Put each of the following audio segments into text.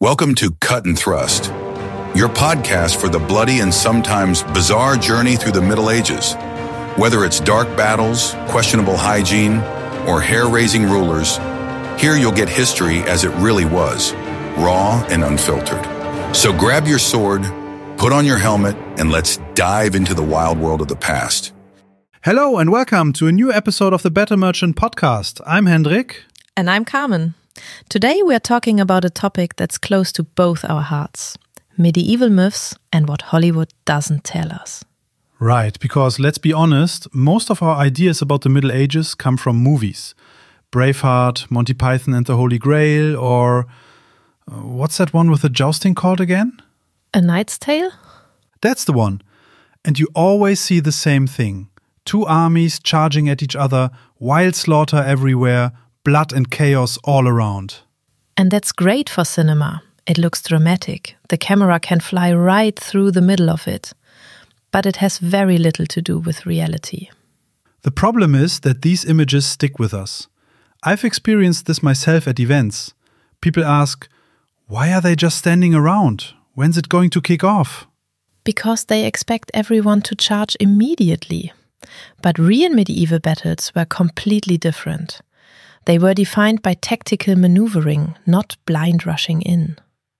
Welcome to Cut and Thrust, your podcast for the bloody and sometimes bizarre journey through the Middle Ages. Whether it's dark battles, questionable hygiene, or hair-raising rulers, here you'll get history as it really was, raw and unfiltered. So grab your sword, put on your helmet, and let's dive into the wild world of the past. Hello and welcome to a new episode of the Better Merchant podcast. I'm Hendrik. And I'm Carmen. Today we are talking about a topic that's close to both our hearts: medieval myths and what Hollywood doesn't tell us. Right, because let's be honest, most of our ideas about the Middle Ages come from movies. Braveheart, Monty Python and the Holy Grail, or what's that one with the jousting called again? A Knight's Tale? That's the one. And you always see the same thing. Two armies charging at each other, wild slaughter everywhere, blood and chaos all around. And that's great for cinema. It looks dramatic. The camera can fly right through the middle of it. But it has very little to do with reality. The problem is that these images stick with us. I've experienced this myself at events. People ask, why are they just standing around? When's it going to kick off? Because they expect everyone to charge immediately. But real medieval battles were completely different. They were defined by tactical maneuvering, not blind rushing in.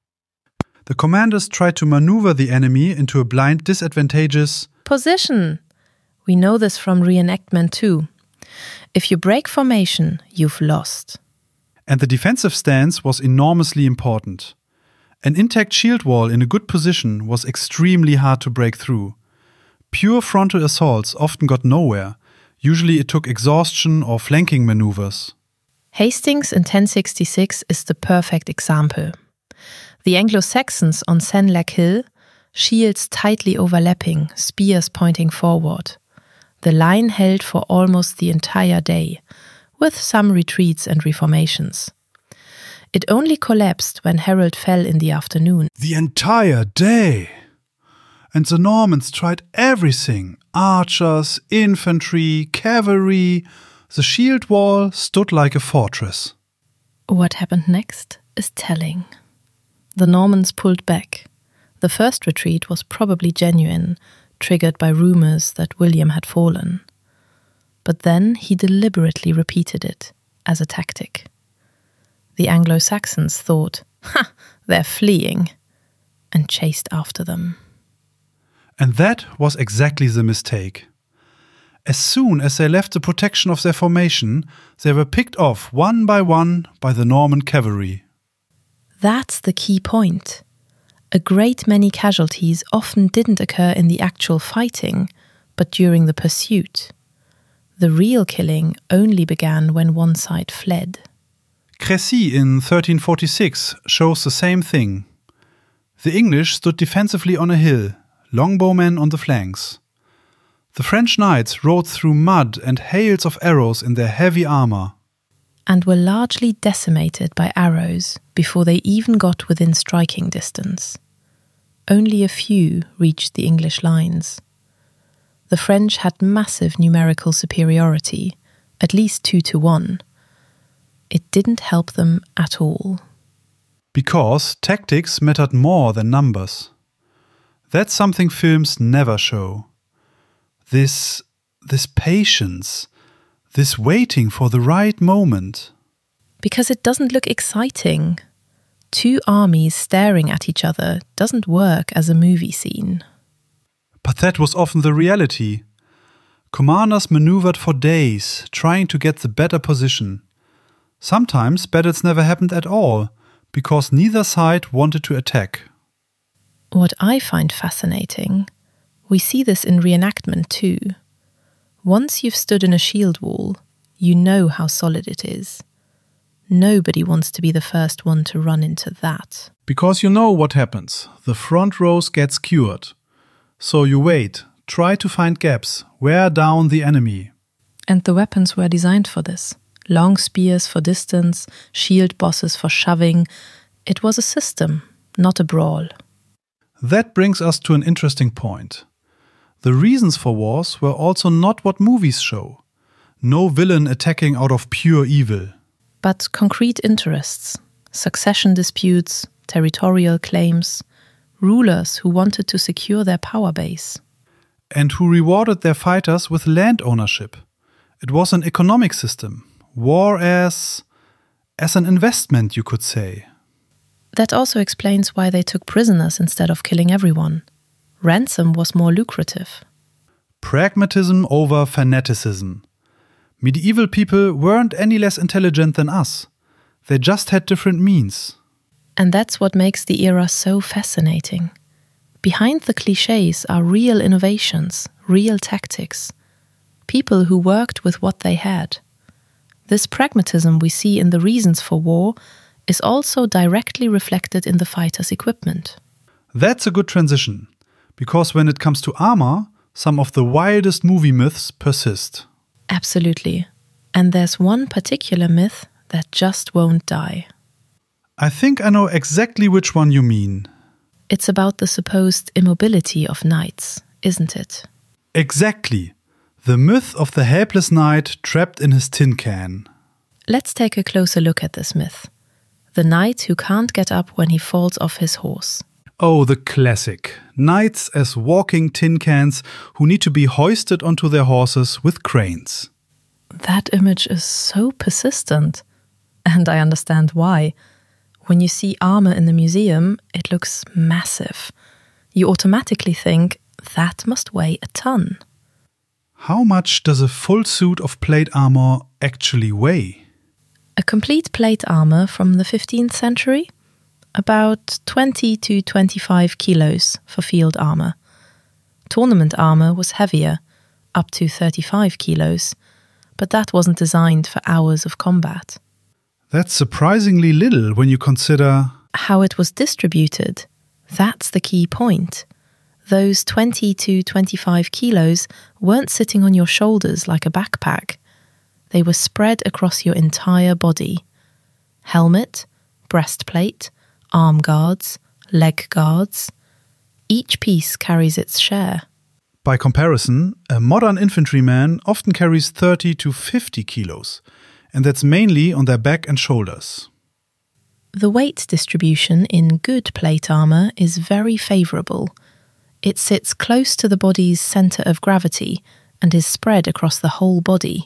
The commanders tried to maneuver the enemy into a blind, disadvantageous position. We know this from reenactment too. If you break formation, you've lost. And the defensive stance was enormously important. An intact shield wall in a good position was extremely hard to break through. Pure frontal assaults often got nowhere. Usually it took exhaustion or flanking maneuvers. Hastings in 1066 is the perfect example. The Anglo-Saxons on Senlac Hill, shields tightly overlapping, spears pointing forward. The line held for almost the entire day, with some retreats and reformations. It only collapsed when Harold fell in the afternoon. The entire day! And the Normans tried everything. Archers, infantry, cavalry. The shield wall stood like a fortress. What happened next is telling. The Normans pulled back. The first retreat was probably genuine, triggered by rumors that William had fallen. But then he deliberately repeated it as a tactic. The Anglo-Saxons thought, they're fleeing, and chased after them. And that was exactly the mistake. As soon as they left the protection of their formation, they were picked off one by the Norman cavalry. That's the key point. A great many casualties often didn't occur in the actual fighting, but during the pursuit. The real killing only began when one side fled. Crécy in 1346 shows the same thing. The English stood defensively on a hill, longbowmen on the flanks. The French knights rode through mud and hails of arrows in their heavy armor. And were largely decimated by arrows before they even got within striking distance. Only a few reached the English lines. The French had massive numerical superiority, at least 2-1. It didn't help them at all. Because tactics mattered more than numbers. That's something films never show. This patience, this waiting for the right moment. Because it doesn't look exciting. Two armies staring at each other doesn't work as a movie scene. But that was often the reality. Commanders maneuvered for days, trying to get the better position. Sometimes battles never happened at all, because neither side wanted to attack. What I find fascinating, we see this in reenactment too. Once you've stood in a shield wall, you know how solid it is. Nobody wants to be the first one to run into that. Because you know what happens. The front rows get skewered. So you wait, try to find gaps, wear down the enemy. And the weapons were designed for this. Long spears for distance, shield bosses for shoving. It was a system, not a brawl. That brings us to an interesting point. The reasons for wars were also not what movies show. No villain attacking out of pure evil. But concrete interests, succession disputes, territorial claims, rulers who wanted to secure their power base. And who rewarded their fighters with land ownership. It was an economic system. War as an investment, you could say. That also explains why they took prisoners instead of killing everyone. Ransom was more lucrative. Pragmatism over fanaticism. Medieval people weren't any less intelligent than us. They just had different means. And that's what makes the era so fascinating. Behind the clichés are real innovations, real tactics. People who worked with what they had. This pragmatism we see in the reasons for war is also directly reflected in the fighters' equipment. That's a good transition, because when it comes to armor, some of the wildest movie myths persist. Absolutely. And there's one particular myth that just won't die. I think I know exactly which one you mean. It's about the supposed immobility of knights, isn't it? Exactly. The myth of the helpless knight trapped in his tin can. Let's take a closer look at this myth. The knight who can't get up when he falls off his horse. Oh, the classic. Knights as walking tin cans who need to be hoisted onto their horses with cranes. That image is so persistent. And I understand why. When you see armor in the museum, it looks massive. You automatically think, that must weigh a ton. How much does a full suit of plate armor actually weigh? A complete plate armor from the 15th century? About 20 to 25 kilos for field armor. Tournament armor was heavier, up to 35 kilos, but that wasn't designed for hours of combat. That's surprisingly little when you consider how it was distributed. That's the key point. Those 20 to 25 kilos weren't sitting on your shoulders like a backpack. They were spread across your entire body. Helmet, breastplate, arm guards, leg guards. Each piece carries its share. By comparison, a modern infantryman often carries 30 to 50 kilos, and that's mainly on their back and shoulders. The weight distribution in good plate armor is very favorable. It sits close to the body's center of gravity and is spread across the whole body.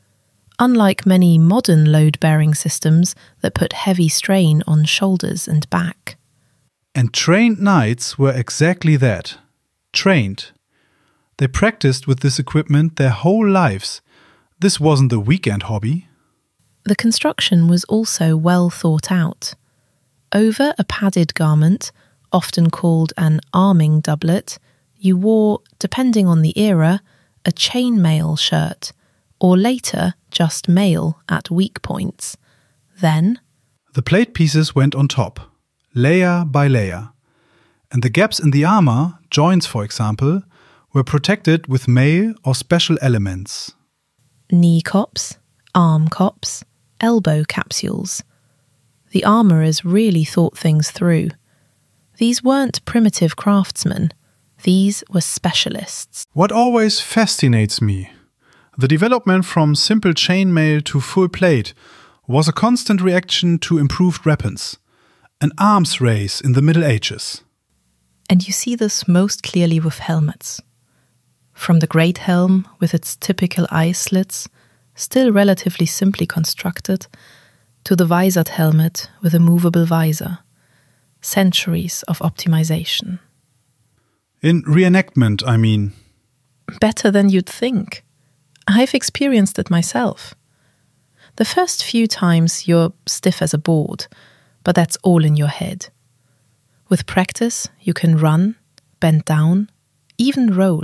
Unlike many modern load-bearing systems that put heavy strain on shoulders and back. And trained knights were exactly that. Trained. They practiced with this equipment their whole lives. This wasn't a weekend hobby. The construction was also well thought out. Over a padded garment, often called an arming doublet, you wore, depending on the era, a chainmail shirt, or later just mail at weak points. Then the plate pieces went on top, layer by layer, and the gaps in the armor, joints for example, were protected with mail or special elements. Knee cops, arm cops, elbow capsules. The armourers really thought things through. These weren't primitive craftsmen. These were specialists. What always fascinates me, the development from simple chainmail to full plate was a constant reaction to improved weapons, an arms race in the Middle Ages. And you see this most clearly with helmets. From the great helm with its typical eye slits, still relatively simply constructed, to the visored helmet with a movable visor. Centuries of optimization. In reenactment, I mean. Better than you'd think. I've experienced it myself. The first few times you're stiff as a board, but that's all in your head. With practice, you can run, bend down, even roll.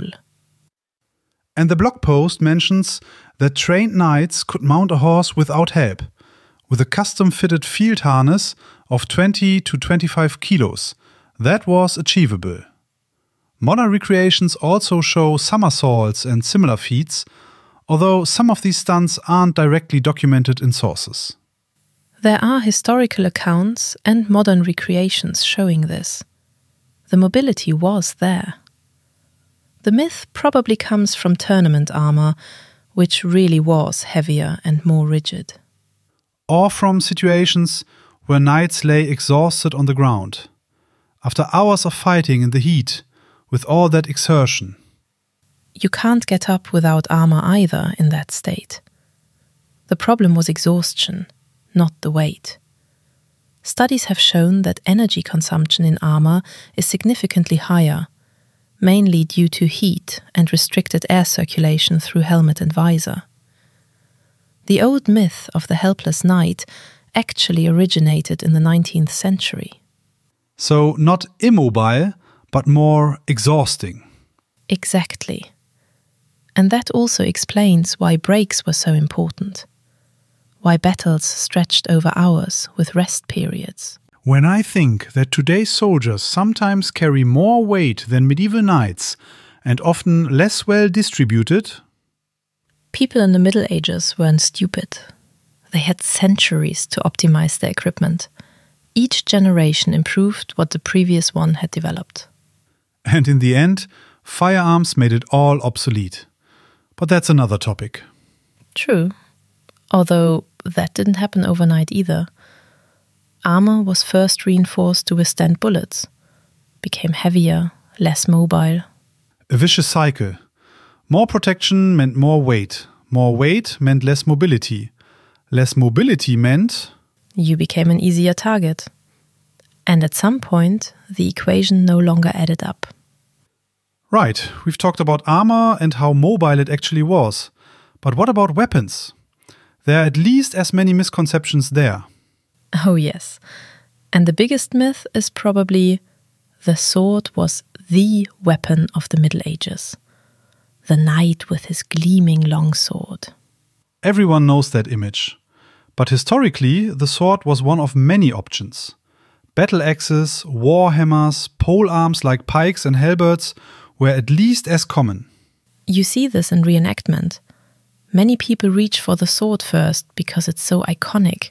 And the blog post mentions that trained knights could mount a horse without help, with a custom-fitted field harness of 20 to 25 kilos. That was achievable. Modern recreations also show somersaults and similar feats, although some of these stunts aren't directly documented in sources. There are historical accounts and modern recreations showing this. The mobility was there. The myth probably comes from tournament armor, which really was heavier and more rigid. Or from situations where knights lay exhausted on the ground, after hours of fighting in the heat, with all that exertion. You can't get up without armor either in that state. The problem was exhaustion, not the weight. Studies have shown that energy consumption in armor is significantly higher, mainly due to heat and restricted air circulation through helmet and visor. The old myth of the helpless knight actually originated in the 19th century. So not immobile, but more exhausting. Exactly. And that also explains why breaks were so important. Why battles stretched over hours with rest periods. When I think that today's soldiers sometimes carry more weight than medieval knights, and often less well distributed. People in the Middle Ages weren't stupid. They had centuries to optimize their equipment. Each generation improved what the previous one had developed. And in the end, firearms made it all obsolete. But that's another topic. True. Although that didn't happen overnight either. Armor was first reinforced to withstand bullets, became heavier, less mobile. A vicious cycle. More protection meant more weight. More weight meant less mobility. Less mobility meant you became an easier target. And at some point, the equation no longer added up. Right, we've talked about armor and how mobile it actually was. But what about weapons? There are at least as many misconceptions there. Oh yes. And the biggest myth is probably the sword was the weapon of the Middle Ages. The knight with his gleaming long sword. Everyone knows that image. But historically, the sword was one of many options. Battle axes, war hammers, pole arms like pikes and halberds were at least as common. You see this in reenactment. Many people reach for the sword first because it's so iconic.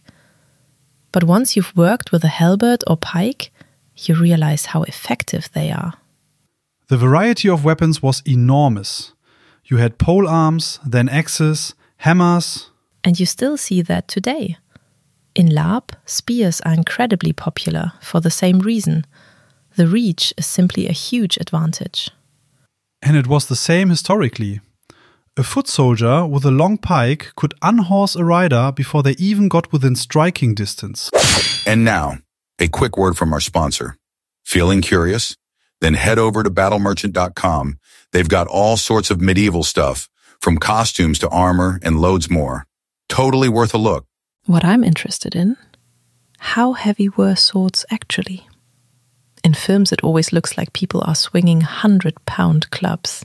But once you've worked with a halberd or pike, you realize how effective they are. The variety of weapons was enormous. You had pole arms, then axes, hammers. And you still see that today. In LARP, spears are incredibly popular for the same reason. The reach is simply a huge advantage. And it was the same historically. A foot soldier with a long pike could unhorse a rider before they even got within striking distance. And now, a quick word from our sponsor. Feeling curious? Then head over to battlemerchant.com. They've got all sorts of medieval stuff, from costumes to armor and loads more. Totally worth a look. What I'm interested in, how heavy were swords actually? In films, it always looks like people are swinging 100-pound clubs.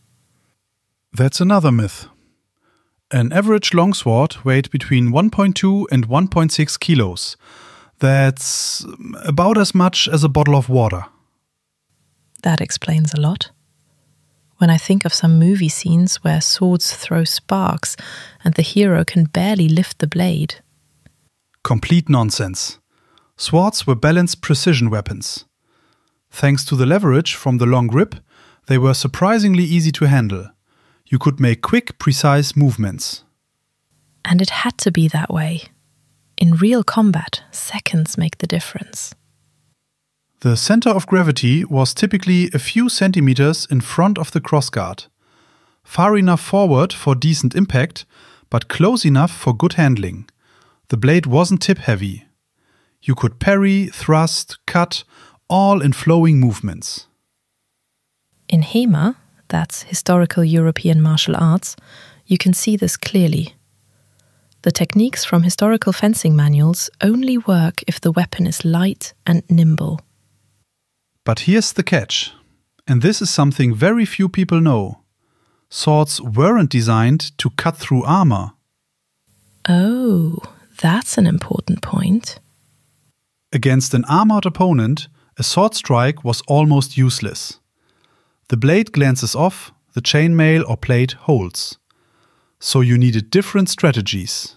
That's another myth. An average longsword weighed between 1.2 and 1.6 kilos. That's about as much as a bottle of water. That explains a lot. When I think of some movie scenes where swords throw sparks and the hero can barely lift the blade. Complete nonsense. Swords were balanced precision weapons. Thanks to the leverage from the long grip, they were surprisingly easy to handle. You could make quick, precise movements. And it had to be that way. In real combat, seconds make the difference. The center of gravity was typically a few centimeters in front of the crossguard. Far enough forward for decent impact, but close enough for good handling. The blade wasn't tip-heavy. You could parry, thrust, cut, all in flowing movements. In HEMA, that's Historical European Martial Arts, you can see this clearly. The techniques from historical fencing manuals only work if the weapon is light and nimble. But here's the catch, and this is something very few people know. Swords weren't designed to cut through armor. Oh, that's an important point. Against an armored opponent, a sword strike was almost useless. The blade glances off, the chainmail or plate holds. So you needed different strategies.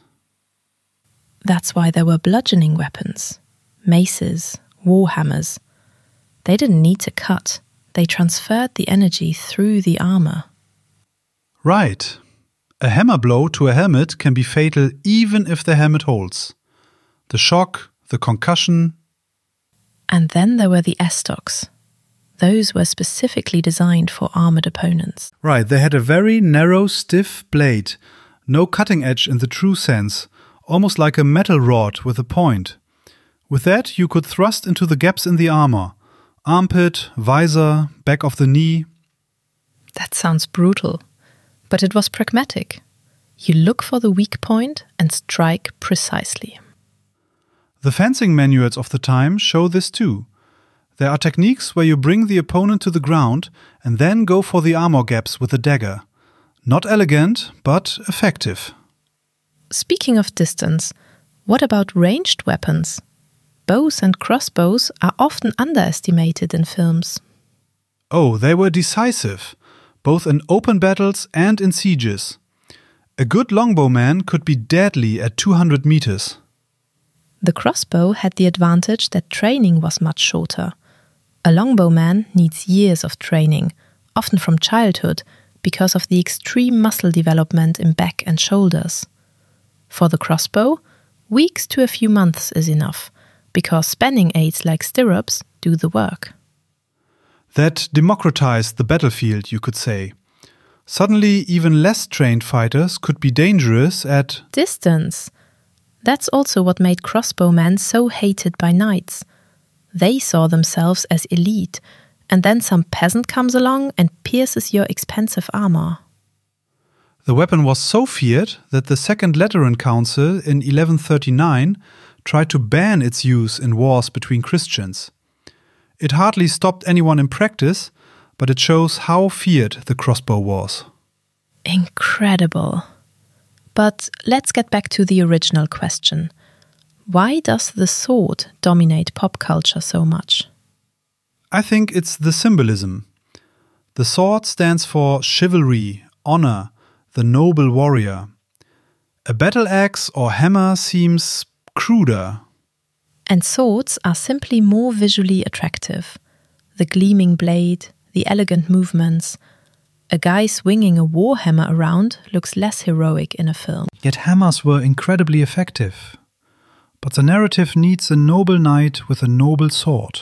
That's why there were bludgeoning weapons, maces, warhammers. They didn't need to cut. They transferred the energy through the armor. Right. A hammer blow to a helmet can be fatal even if the helmet holds. The shock, the concussion. And then there were the estocks. Those were specifically designed for armored opponents. Right, they had a very narrow, stiff blade, no cutting edge in the true sense, almost like a metal rod with a point. With that, you could thrust into the gaps in the armor. Armpit, visor, back of the knee. That sounds brutal, but it was pragmatic. You look for the weak point and strike precisely. The fencing manuals of the time show this too. There are techniques where you bring the opponent to the ground and then go for the armor gaps with a dagger. Not elegant, but effective. Speaking of distance, what about ranged weapons? Bows and crossbows are often underestimated in films. Oh, they were decisive, both in open battles and in sieges. A good longbowman could be deadly at 200 meters. The crossbow had the advantage that training was much shorter. A longbowman needs years of training, often from childhood, because of the extreme muscle development in back and shoulders. For the crossbow, weeks to a few months is enough, because spanning aids like stirrups do the work. That democratized the battlefield, you could say. Suddenly, even less trained fighters could be dangerous at distance. That's also what made crossbowmen so hated by knights. They saw themselves as elite, and then some peasant comes along and pierces your expensive armor. The weapon was so feared that the Second Lateran Council in 1139 tried to ban its use in wars between Christians. It hardly stopped anyone in practice, but it shows how feared the crossbow was. Incredible. But let's get back to the original question. Why does the sword dominate pop culture so much? I think it's the symbolism. The sword stands for chivalry, honor, the noble warrior. A battle axe or hammer seems cruder. And swords are simply more visually attractive. The gleaming blade, the elegant movements. A guy swinging a warhammer around looks less heroic in a film. Yet hammers were incredibly effective. But the narrative needs a noble knight with a noble sword.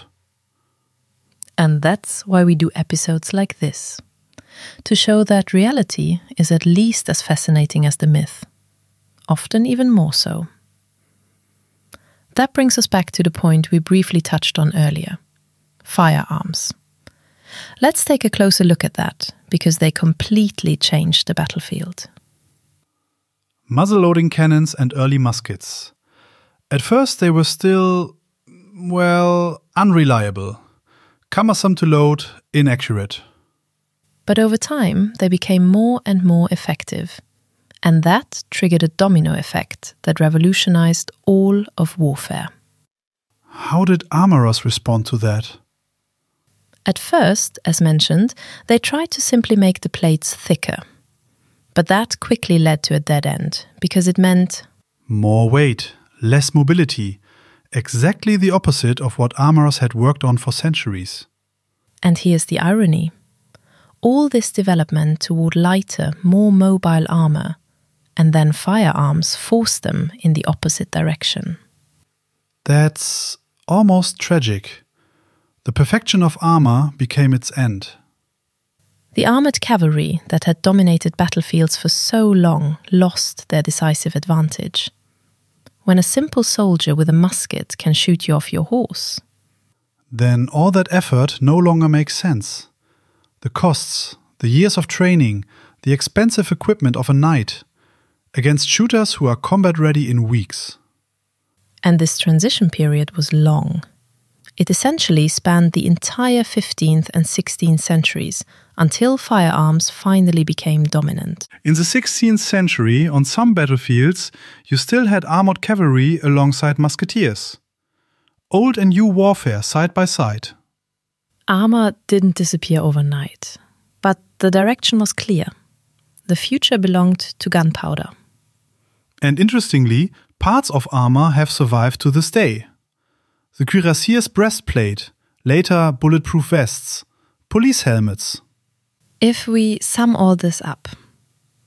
And that's why we do episodes like this. To show that reality is at least as fascinating as the myth. Often even more so. That brings us back to the point we briefly touched on earlier. Firearms. Let's take a closer look at that, because they completely changed the battlefield. Muzzle-loading cannons and early muskets. At first they were still, unreliable. Cumbersome to load, inaccurate. But over time, they became more and more effective. And that triggered a domino effect that revolutionized all of warfare. How did armorers respond to that? At first, as mentioned, they tried to simply make the plates thicker. But that quickly led to a dead end, because it meant more weight, less mobility, exactly the opposite of what armorers had worked on for centuries. And here's the irony. All this development toward lighter, more mobile armor, and then firearms forced them in the opposite direction. That's almost tragic. The perfection of armor became its end. The armored cavalry that had dominated battlefields for so long lost their decisive advantage. When a simple soldier with a musket can shoot you off your horse, then all that effort no longer makes sense. The costs, the years of training, the expensive equipment of a knight, against shooters who are combat ready in weeks. And this transition period was long. It essentially spanned the entire 15th and 16th centuries until firearms finally became dominant. In the 16th century, on some battlefields, you still had armored cavalry alongside musketeers. Old and new warfare side by side. Armor didn't disappear overnight, but the direction was clear. The future belonged to gunpowder. And interestingly, parts of armor have survived to this day. The cuirassier's breastplate, later bulletproof vests, police helmets. If we sum all this up,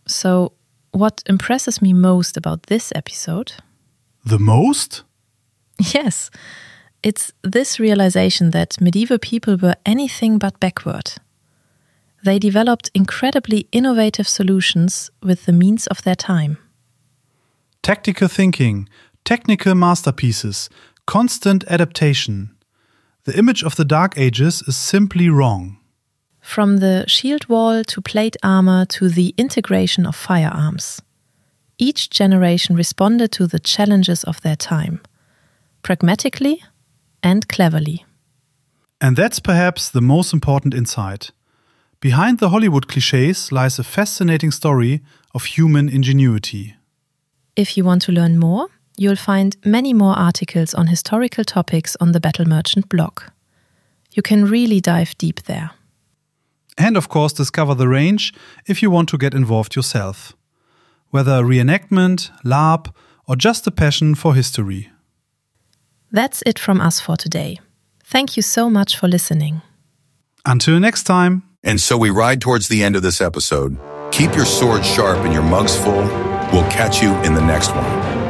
what impresses me most about this episode? The most? Yes, it's this realization that medieval people were anything but backward. They developed incredibly innovative solutions with the means of their time. Tactical thinking, technical masterpieces, constant adaptation. The image of the Dark Ages is simply wrong. From the shield wall to plate armor to the integration of firearms. Each generation responded to the challenges of their time, pragmatically and cleverly. And that's perhaps the most important insight. Behind the Hollywood clichés lies a fascinating story of human ingenuity. If you want to learn more, you'll find many more articles on historical topics on the Battle Merchant blog. You can really dive deep there. And of course, discover the range if you want to get involved yourself. Whether reenactment, LARP, or just a passion for history. That's it from us for today. Thank you so much for listening. Until next time. And so we ride towards the end of this episode. Keep your sword sharp and your mugs full. We'll catch you in the next one.